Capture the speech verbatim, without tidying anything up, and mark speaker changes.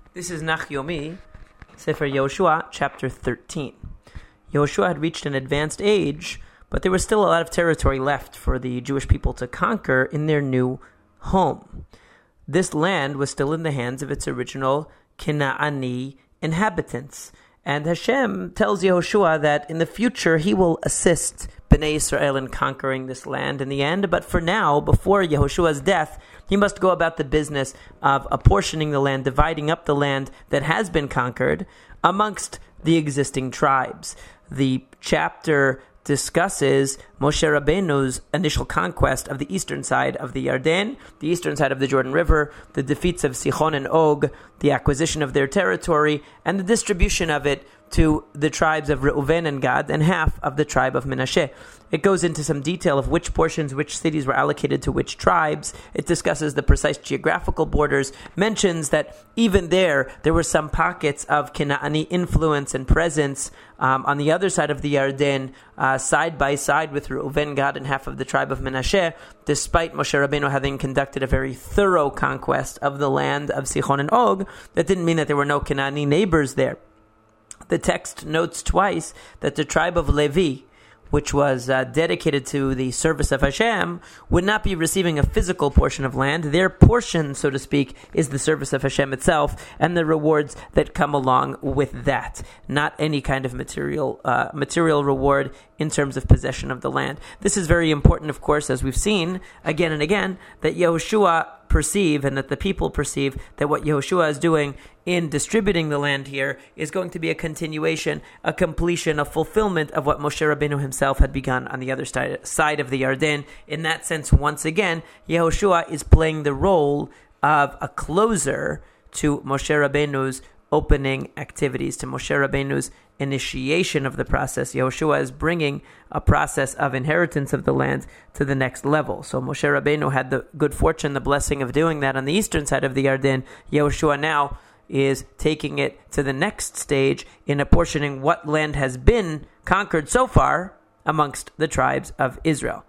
Speaker 1: This is Nach Yomi, Sefer Yehoshua, chapter thirteen. Yehoshua had reached an advanced age, but there was still a lot of territory left for the Jewish people to conquer in their new home. This land was still in the hands of its original Kinaani inhabitants. And Hashem tells Yehoshua that in the future he will assist Bnei Israel in conquering this land in the end. But for now, before Yehoshua's death, he must go about the business of apportioning the land, dividing up the land that has been conquered amongst the existing tribes. The chapter discusses Moshe Rabbeinu's initial conquest of the eastern side of the Yarden, the eastern side of the Jordan River, the defeats of Sichon and Og, the acquisition of their territory, and the distribution of it to the tribes of Reuven and Gad and half of the tribe of Menashe. It goes into some detail of which portions, which cities were allocated to which tribes. It discusses the precise geographical borders, mentions that even there, there were some pockets of Kinaani influence and presence um, on the other side of the Yarden, uh, side by side with Reuven, Gad, and half of the tribe of Menashe, despite Moshe Rabbeinu having conducted a very thorough conquest of the land of Sichon and Og. That didn't mean that there were no Kinaani neighbors there. The text notes twice that the tribe of Levi, which was uh, dedicated to the service of Hashem, would not be receiving a physical portion of land. Their portion, so to speak, is the service of Hashem itself and the rewards that come along with that. Not any kind of material uh, material reward in terms of possession of the land. This is very important, of course, as we've seen again and again, that Yehoshua perceive and that the people perceive that what Yehoshua is doing in distributing the land here is going to be a continuation, a completion, a fulfillment of what Moshe Rabbeinu himself had begun on the other side of the Yarden. In that sense, once again, Yehoshua is playing the role of a closer to Moshe Rabbeinu's opening activities, to Moshe Rabbeinu's initiation of the process. Yehoshua is bringing a process of inheritance of the land to the next level. So Moshe Rabbeinu had the good fortune, the blessing of doing that on the eastern side of the Yarden. Yehoshua now is taking it to the next stage in apportioning what land has been conquered so far amongst the tribes of Israel.